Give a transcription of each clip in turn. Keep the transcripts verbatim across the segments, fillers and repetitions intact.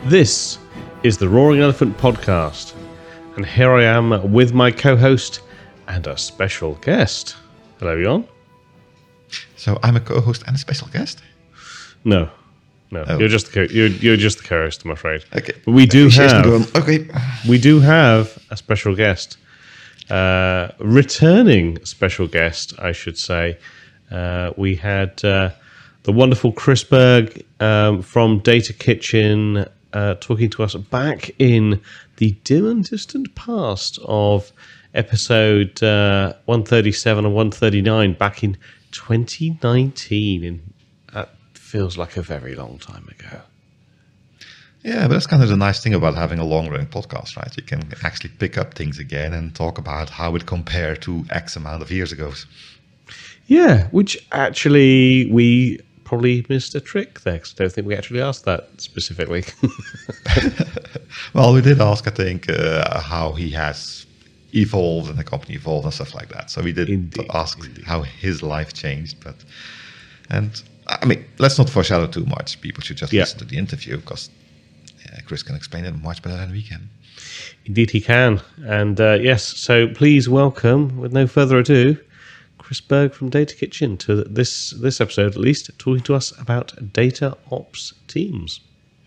This is the Roaring Elephant Podcast, and here I am with my co-host and a special guest. Hello, Jan. So I'm a co-host and a special guest? No, no, oh. you're just the co- you're you're just the co-host, I'm afraid. Okay, but we do have okay. We do have a special guest, uh, returning special guest, I should say. Uh, we had uh, the wonderful Chris Berg um, from Data Kitchen uh, talking to us back in the dim and distant past of episode uh, one thirty-seven and one thirty-nine back in twenty nineteen. And that feels like a very long time ago. Yeah, but that's kind of the nice thing about having a long-running podcast, right? You can actually pick up things again and talk about how it compared to X amount of years ago. Yeah, which actually we probably missed a trick there, because I don't think we actually asked that specifically. Well, we did ask, I think, uh, how he has evolved and the company evolved and stuff like that. So we did Indeed, ask indeed. how his life changed. But and I mean, let's not foreshadow too much. People should just Yeah. listen to the interview because yeah, Chris can explain it much better than we can. Indeed he can. And uh, yes, so please welcome, with no further ado, Chris Berg from Data Kitchen to this this episode, at least, talking to us about data ops teams.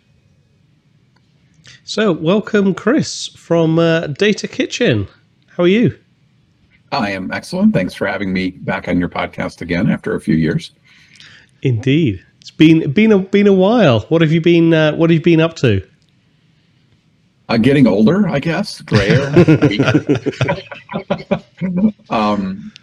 So welcome, Chris, from uh, Data Kitchen. How are you? I am excellent. Thanks for having me back on your podcast again after a few years. Indeed. It's been been a been a while. What have you been uh, what have you been up to? Uh, getting older, I guess, grayer. um,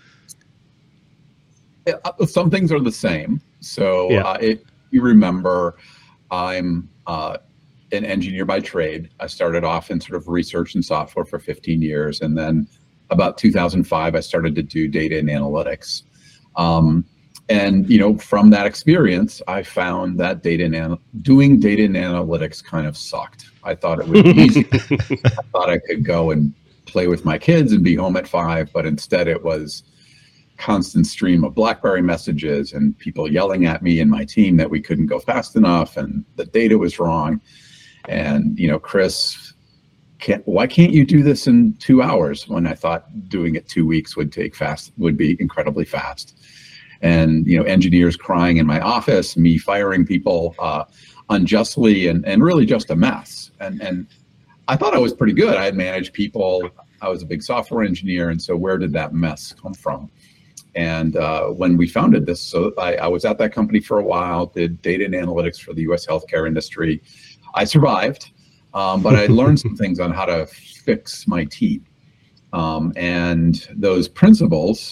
uh, some things are the same. So Yeah. uh, if you remember, I'm uh, an engineer by trade. I started off in sort of research and software for fifteen years. And then about two thousand five, I started to do data and analytics. Um, and, you know, from that experience, I found that data and ana- doing data and analytics kind of sucked. I thought it would be easy. I thought I could go and play with my kids and be home at five, but instead it was constant stream of BlackBerry messages and people yelling at me and my team that we couldn't go fast enough and the data was wrong. And, you know, Chris, can't, why can't you do this in two hours when I thought doing it two weeks would take fast, would be incredibly fast. And, you know, engineers crying in my office, me firing people uh, unjustly and, and really just a mess. And, and I thought I was pretty good. I had managed people. I was a big software engineer. And so where did that mess come from? And uh, when we founded this, so I, I was at that company for a while, did data and analytics for the U S healthcare industry. I survived, um, but I learned some things on how to fix my team. Um, and those principles,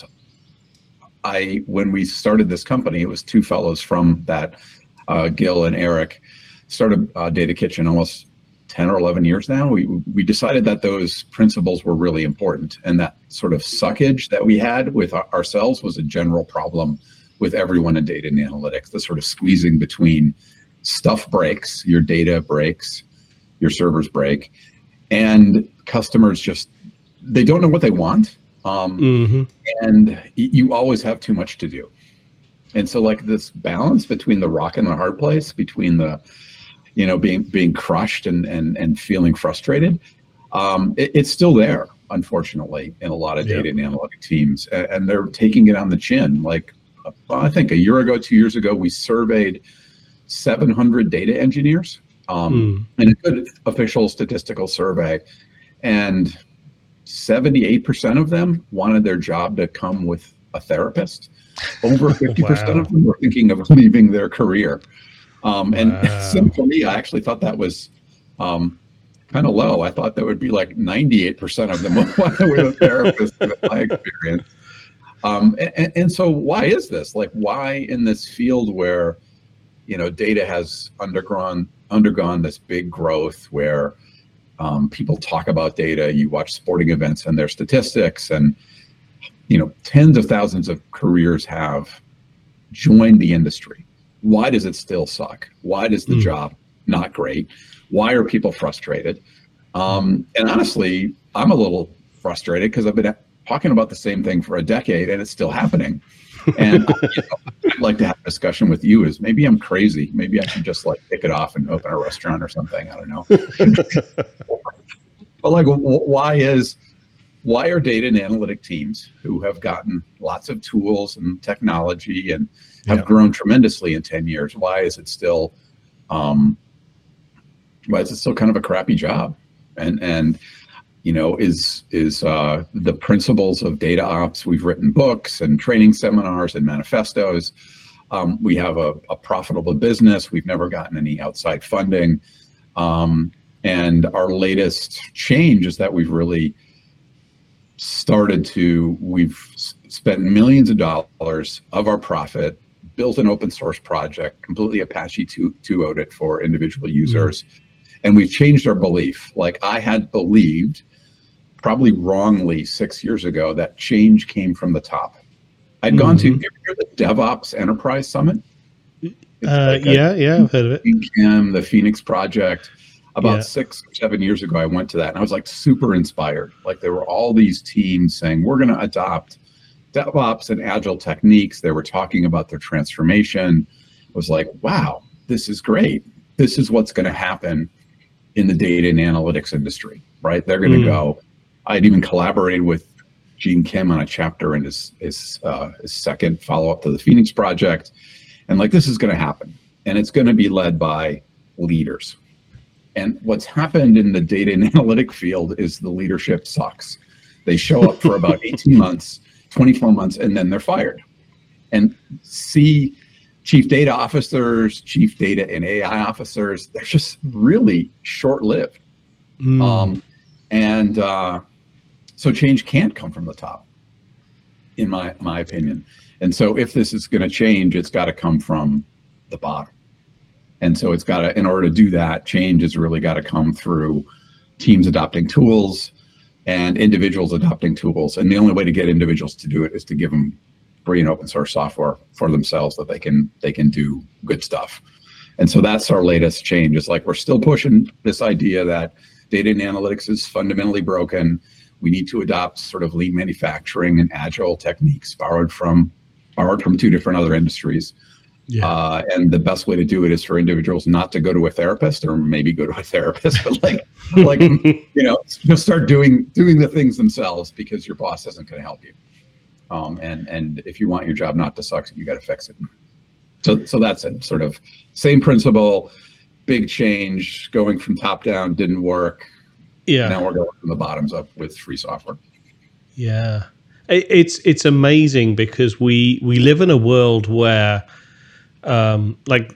I when we started this company, it was two fellows from that, uh, Gil and Eric, started uh, Data Kitchen almost ten or eleven years now. We we decided that those principles were really important, and that sort of suckage that we had with our, ourselves was a general problem with everyone in data and analytics. The sort of squeezing between stuff breaks, your data breaks, your servers break, and customers just, they don't know what they want. Um, Mm-hmm. and y- you always have too much to do. And so like this balance between the rock and the hard place, between the, you know, being being crushed and and and feeling frustrated, um, it, it's still there, unfortunately, in a lot of Yeah. data and analytic teams. And, and they're taking it on the chin. Like, uh, I think a year ago, two years ago, we surveyed seven hundred data engineers um, in a good official statistical survey. And seventy-eight percent of them wanted their job to come with a therapist. Over fifty percent Wow. of them were thinking of leaving their career. Um, and Wow. so for me, I actually thought that was um, kind of low. I thought that would be like ninety-eight percent of them would want to with a therapist, in my experience. Um, and, and so why is this? Like, why in this field where, you know, data has undergone undergone this big growth where Um, people talk about data, you watch sporting events and their statistics, and you know, tens of thousands of careers have joined the industry. Why does it still suck? Why does the Mm. job not great? Why are people frustrated? Um, and honestly, I'm a little frustrated because I've been talking about the same thing for a decade and it's still happening. And you know, I'd like to have a discussion with you is maybe I'm crazy. Maybe I should just like pick it off and open a restaurant or something. I don't know. But like, why is, why are data and analytic teams who have gotten lots of tools and technology and have yeah. grown tremendously in ten years, why is it still, um, why is it still kind of a crappy job? And, and, you know, is, is uh, the principles of data ops, we've written books and training seminars and manifestos. Um, we have a, a profitable business. We've never gotten any outside funding. Um, and our latest change is that we've really started to, we've spent millions of dollars of our profit, built an open source project, completely Apache two oh'd it for individual users. Mm-hmm. And we've changed our belief. Like I had believed, probably wrongly six years ago, that change came from the top. I'd mm-hmm. gone to the DevOps Enterprise Summit. Uh, like yeah, a, yeah, I've heard of it. Cam, the Phoenix Project. About yeah. six or seven years ago, I went to that and I was like super inspired. Like there were all these teams saying, we're going to adopt DevOps and Agile techniques. They were talking about their transformation. I was like, wow, this is great. This is what's going to happen in the data and analytics industry, right? They're going to mm. go. I'd even collaborated with Gene Kim on a chapter in his, his, uh, his second follow-up to the Phoenix Project. And like, this is going to happen. And it's going to be led by leaders. And what's happened in the data and analytic field is the leadership sucks. They show up for about eighteen months, twenty-four months, and then they're fired. And see chief data officers, chief data and A I officers, they're just really short-lived. Mm. Um, and uh, so change can't come from the top, in my, my opinion. And so if this is going to change, it's got to come from the bottom. And so it's got to, in order to do that, change has really got to come through teams adopting tools and individuals adopting tools. And the only way to get individuals to do it is to give them free and open source software for themselves that they can they can do good stuff. And so that's our latest change. It's like we're still pushing this idea that data and analytics is fundamentally broken. We need to adopt sort of lean manufacturing and agile techniques borrowed from borrowed from two different other industries. Yeah. Uh, and the best way to do it is for individuals not to go to a therapist, or maybe go to a therapist, but like, like you know, just start doing doing the things themselves, because your boss isn't going to help you. Um, and and if you want your job not to suck, you got to fix it. So so that's it. Sort of same principle, big change, going from top down didn't work. Yeah. Now we're going from the bottoms up with free software. Yeah, it's it's amazing because we we live in a world where. Um, like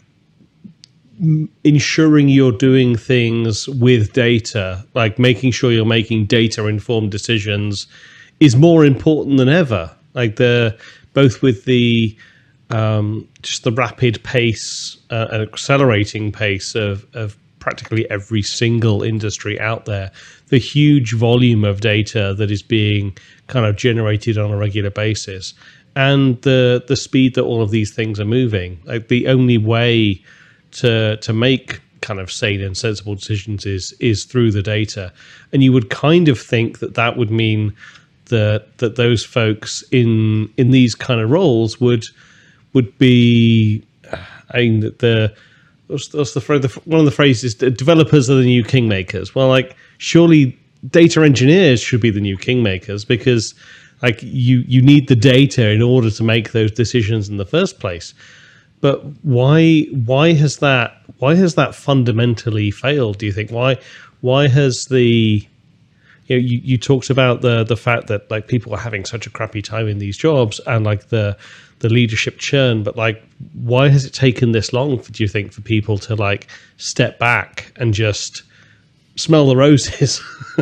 m- ensuring you're doing things with data, like making sure you're making data-informed decisions, is more important than ever. Like the both with the um, just the rapid pace uh, and accelerating pace of of practically every single industry out there, the huge volume of data that is being kind of generated on a regular basis. And the the speed that all of these things are moving, like the only way to to make kind of sane and sensible decisions is is through the data. And you would kind of think that that would mean that that those folks in in these kind of roles would would be, I mean, the what's, what's the, the one of the phrases, developers are the new kingmakers. Well, like surely data engineers should be the new kingmakers, because like you, you need the data in order to make those decisions in the first place. But why why has that why has that fundamentally failed? Do you think why why has the you know you, you talked about the the fact that like people are having such a crappy time in these jobs and like the the leadership churn, but like why has it taken this long for, do you think, for people to like step back and just smell the roses?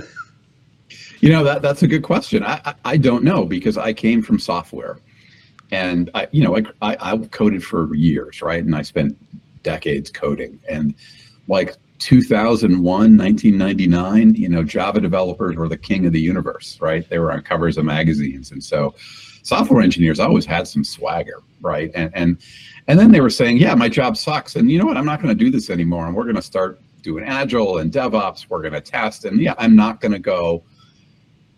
You know, that that's a good question. I, I, I don't know, because I came from software, and I, you know, I, I, I coded for years, right? And I spent decades coding, and like two thousand one, nineteen ninety-nine, you know, Java developers were the king of the universe, right? They were on covers of magazines. And so software engineers always had some swagger, right? And, and, and then they were saying, yeah, my job sucks. And you know what, I'm not going to do this anymore. And we're going to start doing Agile and DevOps. We're going to test. And yeah, I'm not going to go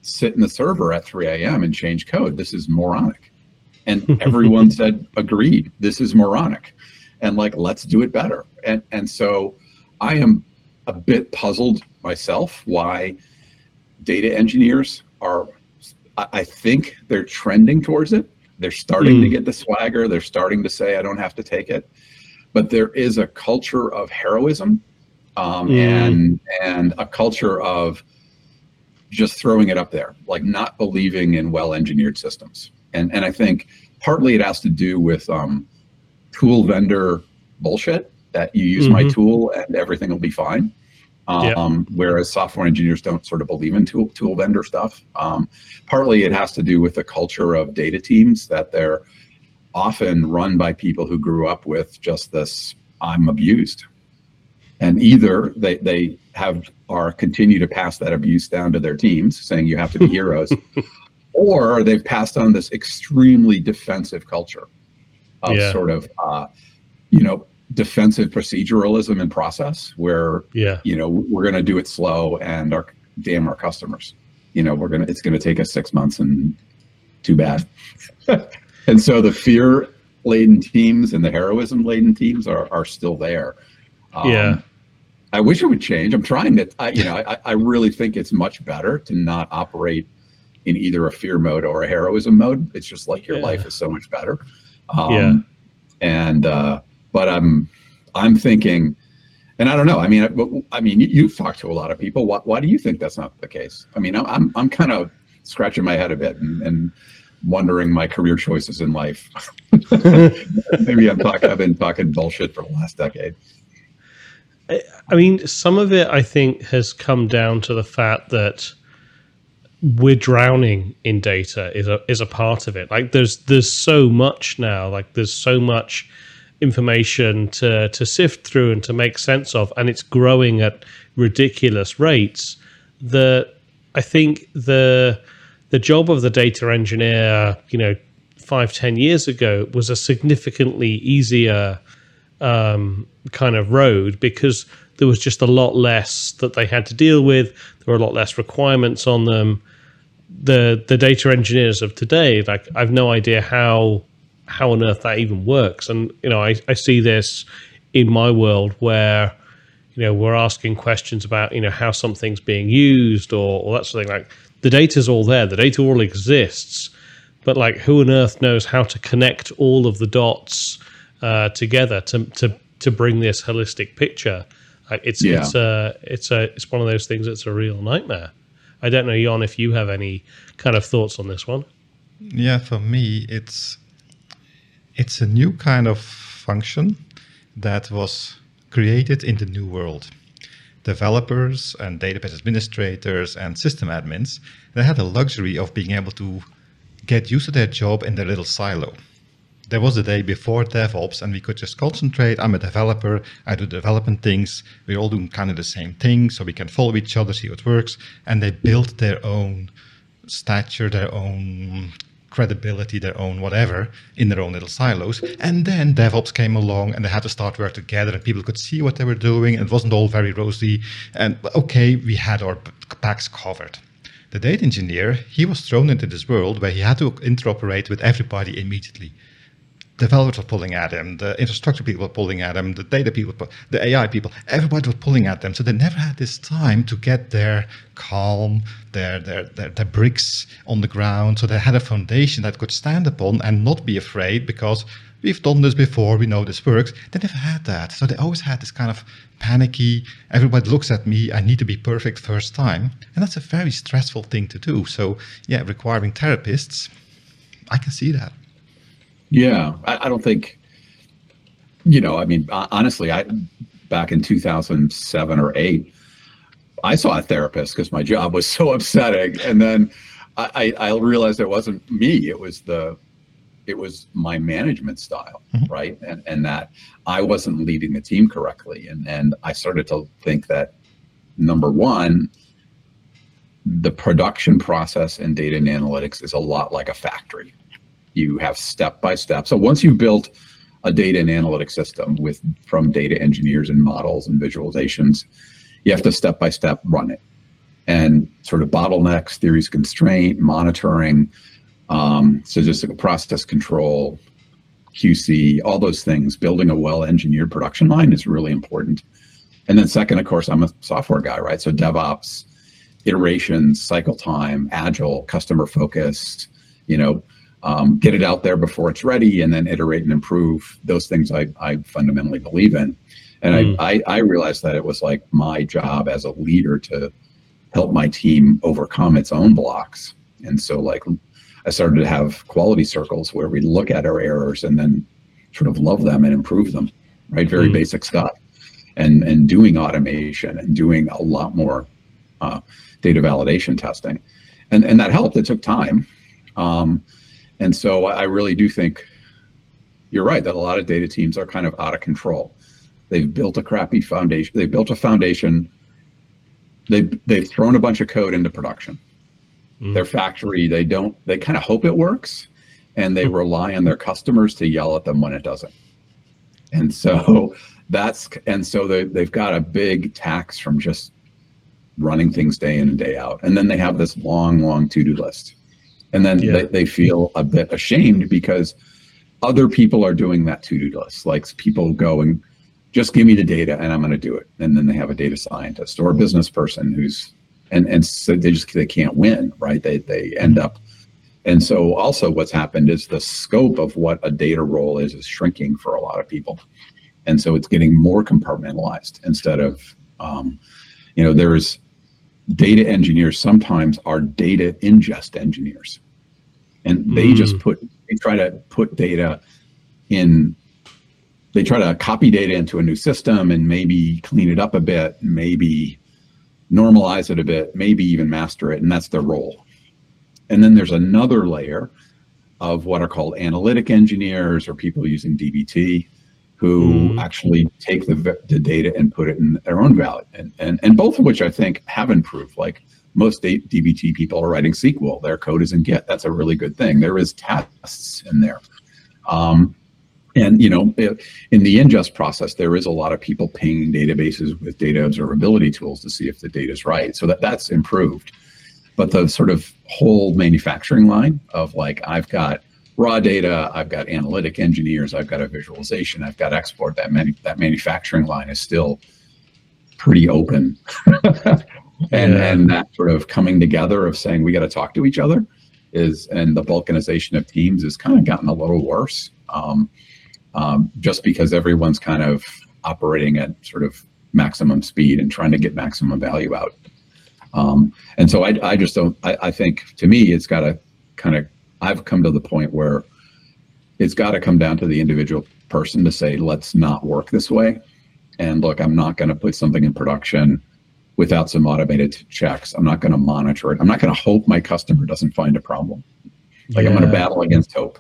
sit in the server at three a.m. and change code. This is moronic. And everyone said, agreed, this is moronic. And like, let's do it better. And, and so I am a bit puzzled myself why data engineers are, I think they're trending towards it. They're starting mm. to get the swagger. They're starting to say, I don't have to take it. But there is a culture of heroism um, mm. and and a culture of just throwing it up there, like not believing in well-engineered systems. And and I think partly it has to do with um, tool vendor bullshit, that you use mm-hmm. my tool and everything will be fine. Um, yeah. Whereas software engineers don't sort of believe in tool, tool vendor stuff. Um, partly it has to do with the culture of data teams, that they're often run by people who grew up with just this, I'm abused. And either they, they have are continue to pass that abuse down to their teams, saying you have to be heroes, or they've passed on this extremely defensive culture of yeah. sort of, uh, you know, defensive proceduralism and process, where yeah. you know, we're going to do it slow and our damn our customers, you know, we're gonna it's going to take us six months and too bad. And so the fear laden teams and the heroism laden teams are are still there. Um, yeah, I wish it would change. I'm trying to. I, you know, I I really think it's much better to not operate in either a fear mode or a heroism mode. It's just like your yeah. life is so much better. Um, yeah, and. uh But I'm, I'm thinking, and I don't know. I mean, I, I mean, you've talked to a lot of people. Why, why do you think that's not the case? I mean, I'm, I'm kind of scratching my head a bit and, and wondering my career choices in life. Maybe I'm talking. I've been talking bullshit for the last decade. I mean, some of it I think has come down to the fact that we're drowning in data is a is a part of it. Like, there's there's so much now. Like, there's so much information to to sift through and to make sense of, and it's growing at ridiculous rates, that I think the the job of the data engineer, you know, five, ten years ago was a significantly easier um, kind of road, because there was just a lot less that they had to deal with. There were a lot less requirements on them. The the data engineers of today, like, I've no idea how how on earth that even works. And, you know, I, I see this in my world where, you know, we're asking questions about, you know, how something's being used or, or that sort of thing. Like, the data's all there, the data all exists, but like, who on earth knows how to connect all of the dots uh, together to, to, to bring this holistic picture? Like, it's, yeah. it's a, it's a, it's one of those things that's a real nightmare. I don't know, Jan, if you have any kind of thoughts on this one. Yeah, for me, it's, It's a new kind of function that was created in the new world. Developers and database administrators and system admins, they had the luxury of being able to get used to their job in their little silo. There was a day before DevOps and we could just concentrate. I'm a developer, I do development things. We're all doing kind of the same thing, so we can follow each other, see what works. And they built their own stature, their own credibility, their own whatever, in their own little silos. And then DevOps came along and they had to start work together and people could see what they were doing, and it wasn't all very rosy. And okay, we had our backs covered. The data engineer, he was thrown into this world where he had to interoperate with everybody immediately. Developers were pulling at him, the infrastructure people were pulling at him, the data people, the A I people, everybody was pulling at them. So they never had this time to get their calm, their, their, their, their bricks on the ground. So they had a foundation that could stand upon and not be afraid, because we've done this before, we know this works. They never had that. So they always had this kind of panicky, everybody looks at me, I need to be perfect first time. And that's a very stressful thing to do. So yeah, requiring therapists, I can see that. Yeah, I, I don't think, you know, I mean, honestly, I back in two thousand seven or eight, I saw a therapist because my job was so upsetting. And then I, I realized it wasn't me. It was the, it was my management style, mm-hmm. right? And and that I wasn't leading the team correctly. And, and I started to think that, number one, the production process in data and analytics is a lot like a factory. You have step by step. So once you've built a data and analytics system with from data engineers and models and visualizations, you have to step by step run it. and sort of bottlenecks, theories of constraint, monitoring, um, statistical process control, Q C, all those things. Building a well-engineered production line is really important. And then second, of course, I'm a software guy, right? So DevOps, iterations, cycle time, agile, customer focused, you know, um, get it out there before it's ready and then iterate and improve. Those things I, I fundamentally believe in. And mm. I, I, I realized that it was like my job as a leader to help my team overcome its own blocks. And so like I started to have quality circles where we look at our errors and then sort of love them and improve them, right? Very mm. basic stuff. And, and doing automation and doing a lot more uh, data validation testing. And, and that helped. It took time. Um, and so I really do think you're right that a lot of data teams are kind of out of control. They've built a crappy foundation. They've built a foundation. They've, they've thrown a bunch of code into production. Mm. Their factory, they don't, they kind of hope it works and they rely on their customers to yell at them when it doesn't. And so that's, and so they, they've got a big tax from just running things day in and day out. And then they have this long, long to-do list. And then yeah. they, they feel a bit ashamed because other people are doing that to-do list. Like people going, just give me the data and I'm going to do it. And then they have a data scientist or a business person who's, and, and so they just, they can't win, right? They, they end up. And so also what's happened is the scope of what a data role is, is shrinking for a lot of people. And so it's getting more compartmentalized instead of, um, you know, there's data engineers sometimes are data ingest engineers. And they mm. just put, they try to put data in, they try to copy data into a new system and maybe clean it up a bit, maybe normalize it a bit, maybe even master it. And that's their role. And then there's another layer of what are called analytic engineers or people using D B T who mm. actually take the, the data and put it in their own value. And, and, and both of which I think have improved. Like most D B T people are writing S Q L. Their code is in Git. That's a really good thing. There is tests in there. Um, and, you know, in the ingest process, there is a lot of people pinging databases with data observability tools to see if the data is right. So that, that's improved. But the sort of whole manufacturing line of like, I've got raw data, I've got analytic engineers, I've got a visualization, I've got export, that many, that manufacturing line is still pretty open. and yeah. and that sort of coming together of saying we got to talk to each other is, and the balkanization of teams has kind of gotten a little worse um, um, just because everyone's kind of operating at sort of maximum speed and trying to get maximum value out. Um, and so I, I just don't, I, I think to me, it's got to kind of, I've come to the point where it's got to come down to the individual person to say, let's not work this way. And look, I'm not going to put something in production without some automated checks. I'm not going to monitor it. I'm not going to hope my customer doesn't find a problem. Like yeah. I'm going to battle against hope.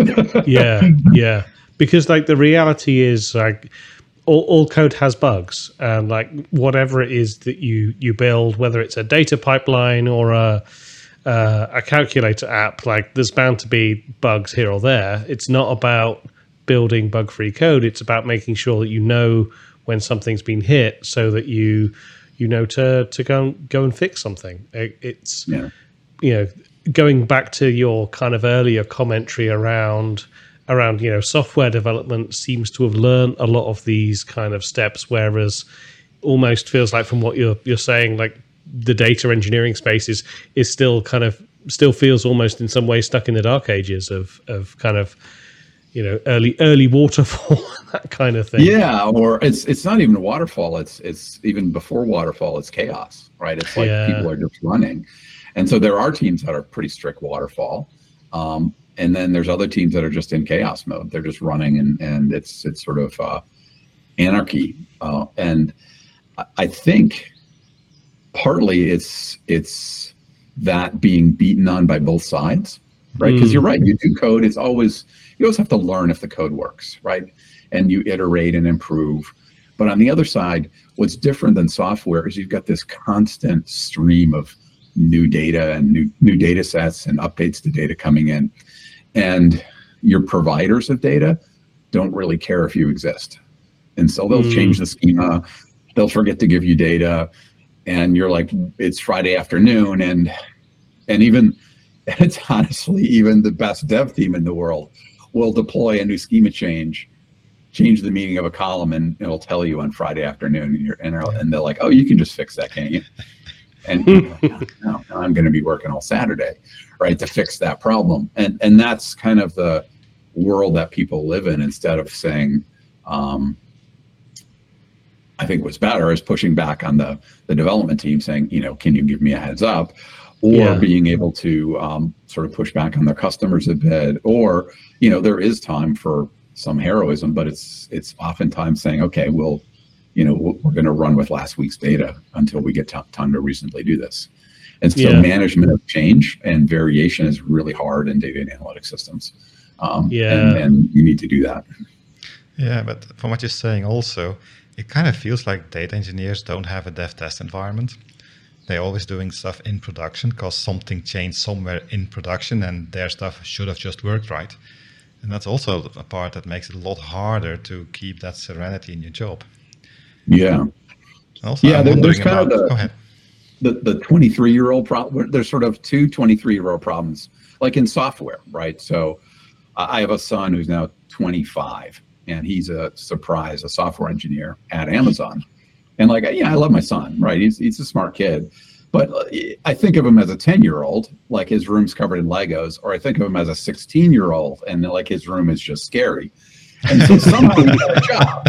yeah. Yeah. Because like the reality is like, All, all code has bugs, and like whatever it is that you you build, whether it's a data pipeline or a uh, a calculator app, like there's bound to be bugs here or there. It's not about building bug-free code. It's about making sure that you know when something's been hit, so that you you know to to go and, go and fix something. It, it's yeah. you know, going back to your kind of earlier commentary around. around, you know, software development seems to have learned a lot of these kind of steps, whereas almost feels like from what you're you're saying, like the data engineering space is, is still kind of, still feels almost in some ways stuck in the dark ages of, of kind of, you know, early early waterfall, that kind of thing. Yeah, or it's it's not even waterfall, it's it's even before waterfall, it's chaos, right? It's like yeah. people are just running. And so there are teams that are pretty strict waterfall. Um, And then there's other teams that are just in chaos mode. They're just running, and and it's it's sort of uh, anarchy. Uh, and I think partly it's it's that being beaten on by both sides, right? Because mm. you're right. You do code. It's always you always have to learn if the code works, right? And you iterate and improve. But on the other side, what's different than software is you've got this constant stream of new data and new new data sets and updates to data coming in. And your providers of data don't really care if you exist. And so they'll mm. change the schema, they'll forget to give you data, and you're like, it's Friday afternoon, and and even it's honestly even the best dev team in the world will deploy a new schema change, change the meaning of a column, and it'll tell you on Friday afternoon, and you're and, and they're like, oh, you can just fix that, can't you? And you're like, no, no, I'm going to be working all Saturday, right, to fix that problem. And and that's kind of the world that people live in, instead of saying, um, I think what's better is pushing back on the, the development team saying, you know, can you give me a heads up? Or yeah. being able to um, sort of push back on their customers a bit. Or, you know, there is time for some heroism, but it's it's oftentimes saying, okay, we'll, you know, we're going to run with last week's data until we get t- time to reasonably do this. And so yeah. management of change and variation is really hard in data and analytics systems. Um, yeah. and, and you need to do that. Yeah, but from what you're saying also, it kind of feels like data engineers don't have a dev test environment. They're always doing stuff in production because something changed somewhere in production and their stuff should have just worked right. And that's also a part that makes it a lot harder to keep that serenity in your job. Yeah. Also, yeah, I'm there, there's about, kind of the, go ahead. the, the twenty-three-year-old problem. There's sort of two twenty-three-year-old problems, like in software, right? So uh, I have a son who's now twenty-five, and he's a surprise, a software engineer at Amazon. And like, yeah, I love my son, right? He's he's a smart kid. But I think of him as a ten-year-old, like his room's covered in Legos, or I think of him as a sixteen-year-old, and like his room is just scary. And so somehow he got a job,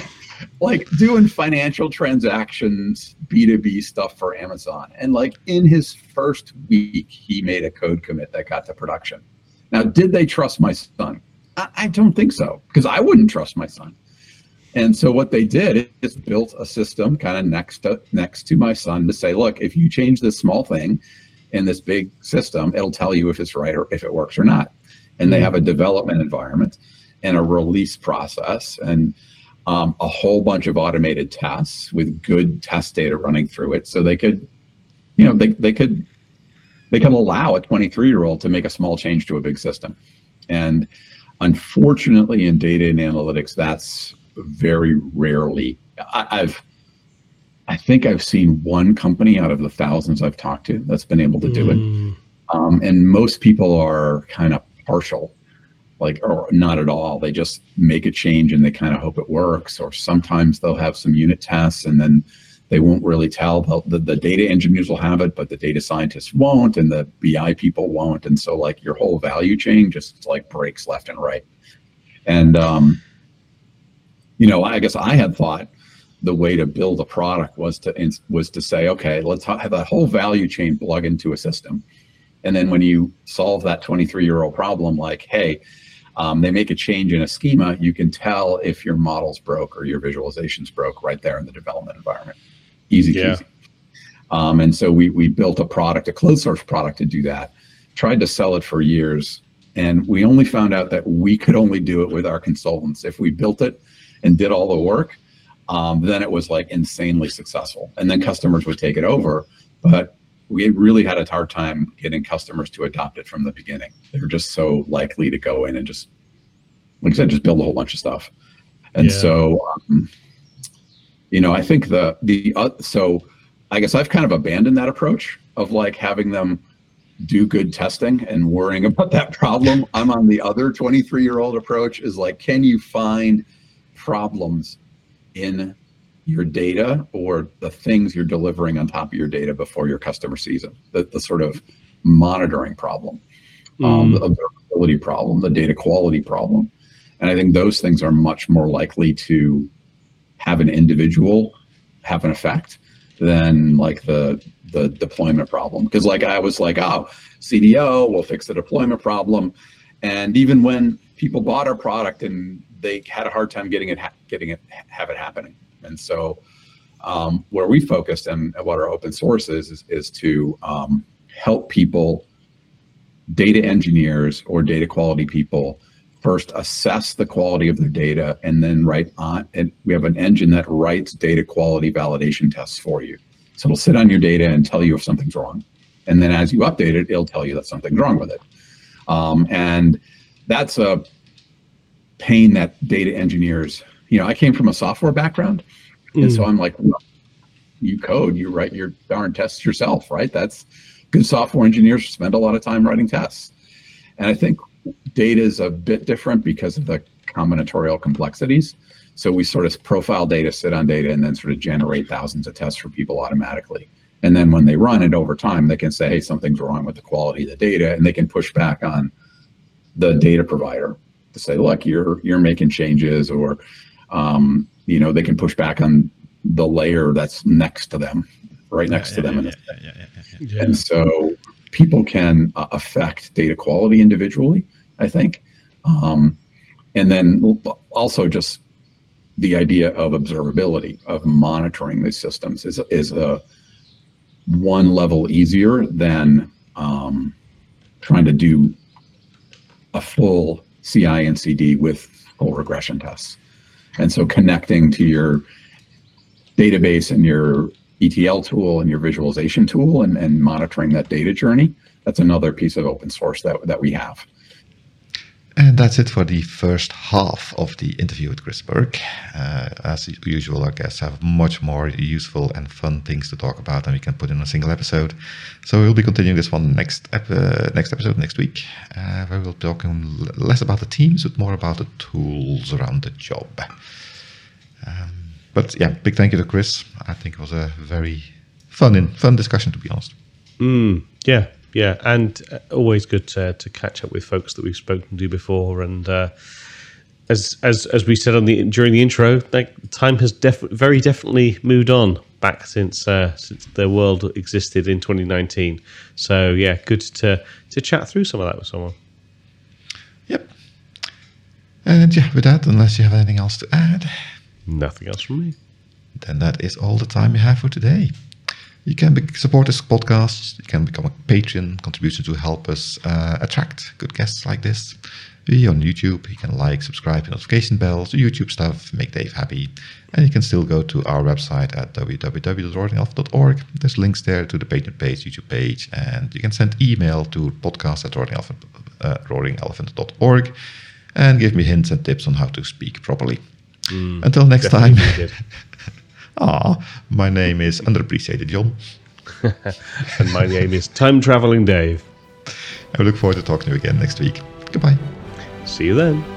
like doing financial transactions, B two B stuff for Amazon. And like in his first week, he made a code commit that got to production. Now, did they trust my son? I, I don't think so, because I wouldn't trust my son. And so what they did is built a system kind of next to next to my son to say, look, if you change this small thing in this big system, it'll tell you if it's right or if it works or not. And they have a development environment and a release process and um, a whole bunch of automated tests with good test data running through it. So they could, you know, they, they could they could allow a twenty-three-year-old to make a small change to a big system. And unfortunately, in data and analytics, that's very rarely. I, I've, I think I've seen one company out of the thousands I've talked to that's been able to do mm. it. Um, and most people are kind of partial, like, or not at all. They just make a change and they kind of hope it works. Or sometimes they'll have some unit tests and then they won't really tell. The, the data engineers will have it, but the data scientists won't, and the B I people won't. And so like your whole value chain just like breaks left and right. And, um, you know, I guess I had thought the way to build a product was to was to say, okay, let's have that whole value chain plug into a system. And then when you solve that twenty-three-year-old problem, like, hey, um, they make a change in a schema, you can tell if your model's broke or your visualization's broke right there in the development environment. Easy yeah. peasy. Um, and so we we built a product, a closed source product to do that, tried to sell it for years. And we only found out that we could only do it with our consultants. If we built it and did all the work, um, then it was like insanely successful. And then customers would take it over. But we really had a hard time getting customers to adopt it from the beginning. They were just so likely to go in and just, like I said, just build a whole bunch of stuff. And yeah. so, um, you know, I think the, the uh, so I guess I've kind of abandoned that approach of like having them do good testing and worrying about that problem. I'm on the other twenty-three-year-old approach is like, can you find problems in your data or the things you're delivering on top of your data before your customer sees them? The, the sort of monitoring problem, mm. um, the observability problem, the data quality problem. And I think those things are much more likely to have an individual have an effect than like the the deployment problem. Because like I was like, oh, C D O will fix the deployment problem. And even when people bought our product and they had a hard time getting it, getting it, have it happening. And so um, where we focused and what our open source is, is, is to um, help people, data engineers or data quality people, first assess the quality of their data and then write on, and we have an engine that writes data quality validation tests for you. So it'll sit on your data and tell you if something's wrong. And then as you update it, it'll tell you that something's wrong with it. Um, and that's a pain that data engineers, you know, I came from a software background. Mm. And so I'm like, well, you code, you write your darn tests yourself, right? That's good software engineers spend a lot of time writing tests. And I think data is a bit different because of the combinatorial complexities. So we sort of profile data, sit on data, and then sort of generate thousands of tests for people automatically. And then when they run it over time, they can say, hey, something's wrong with the quality of the data, and they can push back on the data provider to say, look, you're you're making changes, or um, you know, they can push back on the layer that's next to them, right next yeah, to them. Yeah, in yeah, the yeah, yeah, yeah, yeah. And so people can uh, affect data quality individually, I think. Um, and then also just the idea of observability, of monitoring these systems is, is a one level easier than um, trying to do a full C I and C D with full regression tests. And so connecting to your database and your E T L tool and your visualization tool and, and monitoring that data journey, that's another piece of open source that, that we have. And that's it for the first half of the interview with Chris Berg. Uh, as usual, our guests have much more useful and fun things to talk about than we can put in a single episode. So we'll be continuing this one next ep- uh, next episode next week, uh, where we'll talk less about the teams, but more about the tools around the job. Um, but yeah, big thank you to Chris. I think it was a very fun and fun discussion, to be honest. Mm, yeah. Yeah, and always good to, to catch up with folks that we've spoken to before. And uh, as as as we said on the during the intro, like time has def- very definitely moved on back since uh, since the world existed in twenty nineteen. So yeah, good to to chat through some of that with someone. Yep. And yeah, with that, unless you have anything else to add, nothing else from me. Then that is all the time we have for today. You can be, support this podcast. You can become a patron, contribution to help us uh, attract good guests like this. We're on YouTube. You can like, subscribe, hit notification bells, do YouTube stuff, make Dave happy. And you can still go to our website at w w w dot roaring elephant dot org. There's links there to the patron page, YouTube page, and you can send email to podcast at roaring elephant, uh, roaring elephant dot org and give me hints and tips on how to speak properly. Mm, Until next time. Ah, my name is Underappreciated John. And my name is Time Traveling Dave. I look forward to talking to you again next week. Goodbye. See you then.